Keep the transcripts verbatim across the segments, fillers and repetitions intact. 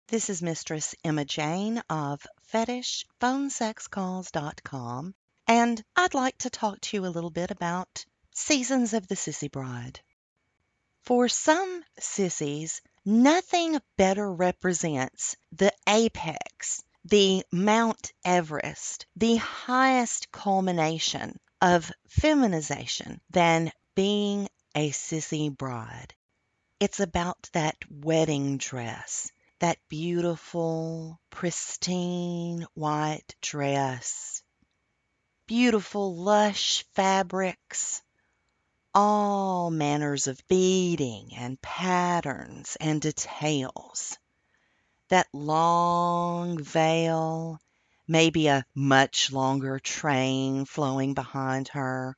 This is Mistress Emma Jane of fetish phone sex calls dot com, and I'd like to talk to you a little bit about seasons of the sissy bride. For some sissies, nothing better represents the apex, the Mount Everest, the highest culmination of feminization than being a sissy bride. It's about that wedding dress, that beautiful, pristine white dress, beautiful, lush fabrics, all manners of beading and patterns and details. That long veil, maybe a much longer train flowing behind her.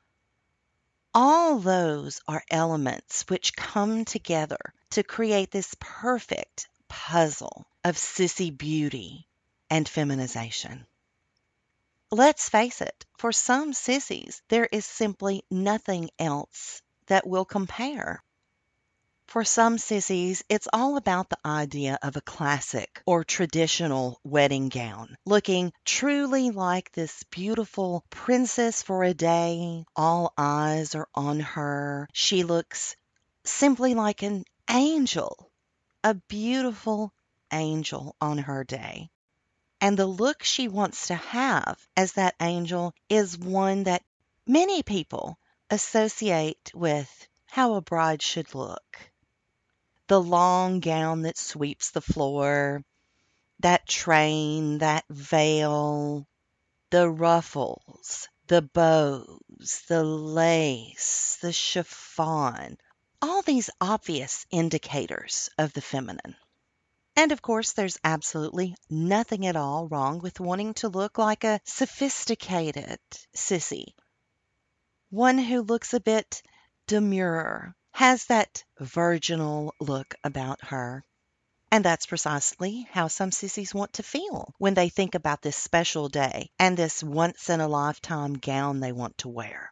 All those are elements which come together to create this perfect puzzle of sissy beauty and feminization. Let's face it, for some sissies, there is simply nothing else that will compare. For some sissies, it's all about the idea of a classic or traditional wedding gown, looking truly like this beautiful princess for a day. All eyes are on her. She looks simply like an angel, a beautiful angel on her day. And the look she wants to have as that angel is one that many people associate with how a bride should look. The long gown that sweeps the floor, that train, that veil, the ruffles, the bows, the lace, the chiffon, all these obvious indicators of the feminine. And of course, there's absolutely nothing at all wrong with wanting to look like a sophisticated sissy, one who looks a bit demure, has that virginal look about her. And that's precisely how some sissies want to feel when they think about this special day and this once-in-a-lifetime gown they want to wear.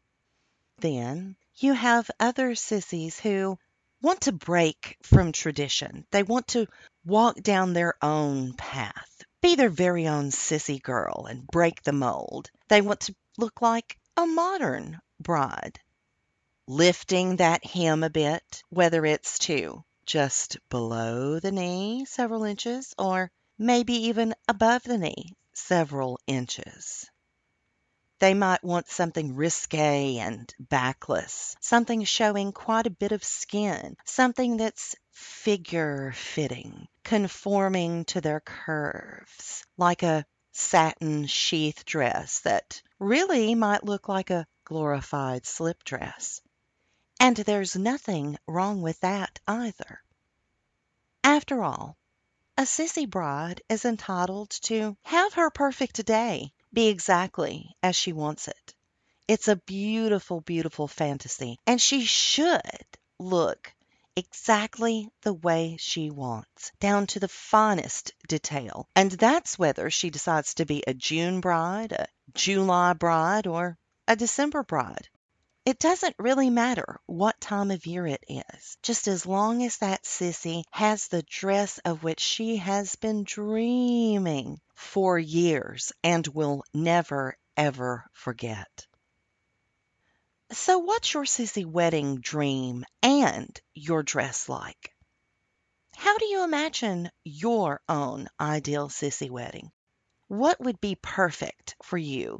Then you have other sissies who want to break from tradition. They want to walk down their own path, be their very own sissy girl and break the mold. They want to look like a modern bride, lifting that hem a bit, whether it's to just below the knee several inches or maybe even above the knee several inches. They might want something risque and backless, something showing quite a bit of skin, something that's figure fitting, conforming to their curves, like a satin sheath dress that really might look like a glorified slip dress. And there's nothing wrong with that either. After all, a sissy bride is entitled to have her perfect day be exactly as she wants it. It's a beautiful, beautiful fantasy, and she should look exactly the way she wants, down to the finest detail. And that's whether she decides to be a June bride, a July bride, or a December bride. It doesn't really matter what time of year it is, just as long as that sissy has the dress of which she has been dreaming for years and will never, ever forget. So what's your sissy wedding dream and your dress like? How do you imagine your own ideal sissy wedding? What would be perfect for you?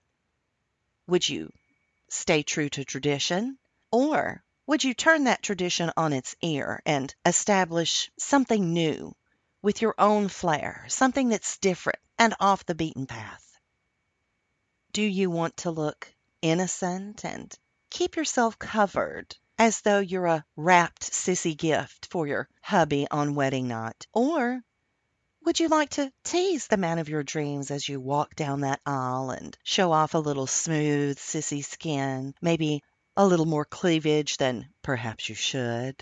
Would you stay true to tradition? Or would you turn that tradition on its ear and establish something new with your own flair, something that's different and off the beaten path? Do you want to look innocent and keep yourself covered as though you're a wrapped sissy gift for your hubby on wedding night? Or would you like to tease the man of your dreams as you walk down that aisle and show off a little smooth sissy skin, maybe a little more cleavage than perhaps you should?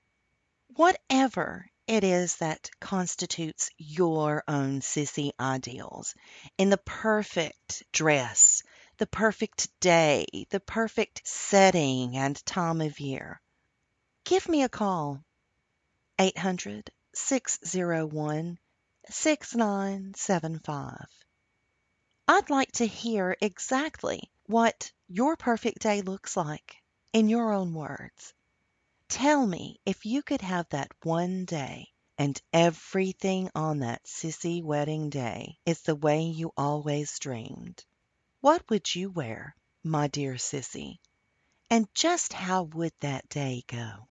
Whatever it is that constitutes your own sissy ideals in the perfect dress, the perfect day, the perfect setting and time of year, give me a call. eight hundred, six zero one, six nine seven five. I'd like to hear exactly what your perfect day looks like in your own words. Tell me if you could have that one day and everything on that sissy wedding day is the way you always dreamed. What would you wear, my dear sissy? And just how would that day go?